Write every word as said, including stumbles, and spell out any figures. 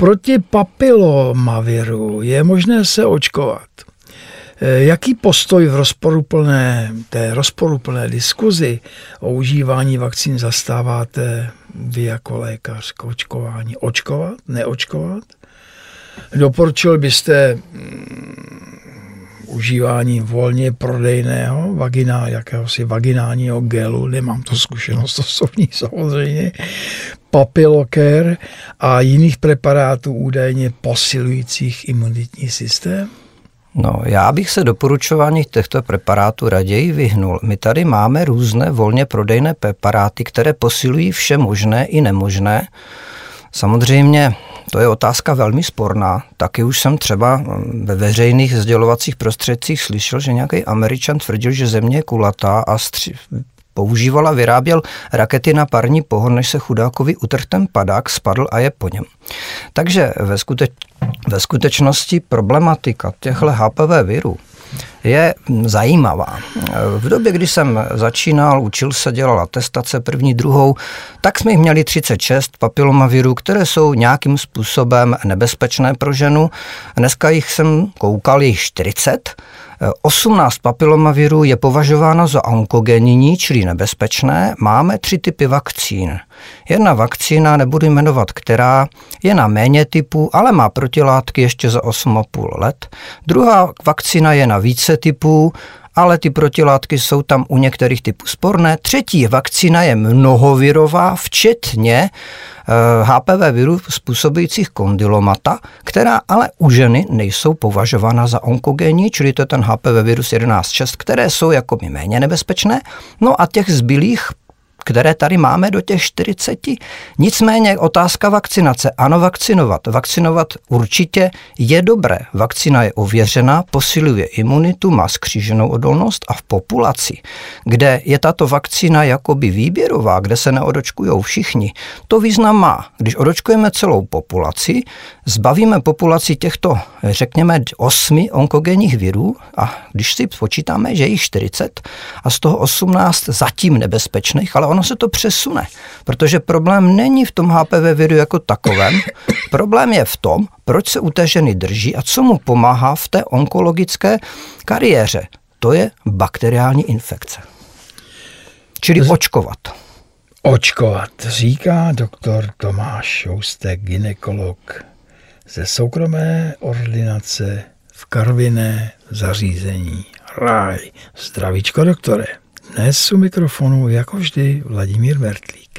proti papilomaviru je možné se očkovat. Jaký postoj v rozporuplné, té rozporuplné diskuzi o užívání vakcín zastáváte vy jako lékař k očkování? Očkovat? Neočkovat? Doporučil byste užívání volně prodejného vagina, jakéhosi vaginálního gelu, nemám to zkušenost osobní samozřejmě, Papilocare a jiných preparátů údajně posilujících imunitní systém? No, já bych se doporučování těchto preparátů raději vyhnul. My tady máme různé volně prodejné preparáty, které posilují vše možné i nemožné. Samozřejmě to je otázka velmi sporná. Taky už jsem třeba ve veřejných sdělovacích prostředcích slyšel, že nějaký Američan tvrdil, že země je kulatá a stři- používal a vyráběl rakety na parní pohon, než se chudákovi utrhl ten padák, spadl a je po něm. Takže ve, skute- ve skutečnosti problematika těchto H P V virů je zajímavá. V době, kdy jsem začínal, učil se, dělal atestace první, druhou, tak jsme jich měli třicet šest papilomavirů, které jsou nějakým způsobem nebezpečné pro ženu. Dneska jich jsem koukal, jich čtyřicet. osmnáct papilomavirů je považováno za onkogenní, čili nebezpečné. Máme tři typy vakcín. Jedna vakcína, nebudu jmenovat která, je na méně typů, ale má protilátky ještě za osm a půl let. Druhá vakcína je na více typů, ale ty protilátky jsou tam u některých typů sporné. Třetí vakcína je mnohovirová, včetně H P V virů způsobujících kondylomata, která ale u ženy nejsou považována za onkogenní, čili to je ten H P V virus jedenáct šest, které jsou jako méně nebezpečné. No a těch zbylých, které tady máme do těch čtyřiceti. Nicméně otázka vakcinace. Ano, vakcinovat. Vakcinovat určitě je dobré. Vakcina je ověřená, posiluje imunitu, má skříženou odolnost a v populaci, kde je tato vakcína jakoby výběrová, kde se neodočkujou všichni, to význam má. Když odočkujeme celou populaci, zbavíme populaci těchto, řekněme, osmi onkogenních virů a když si počítáme, že je jich čtyřicet a z toho osmnáct zatím nebezpečných, ale ono se to přesune, protože problém není v tom H P V viru jako takovém. Problém je v tom, proč se u té ženy drží a co mu pomáhá v té onkologické kariéře. To je bakteriální infekce. Čili očkovat. Očkovat, říká doktor Tomáš Šoustek, gynekolog ze soukromé ordinace v Karviné zařízení Ráj. Zdravíčko, doktore. Dnes u mikrofonu jako vždy Vladimír Mertlík.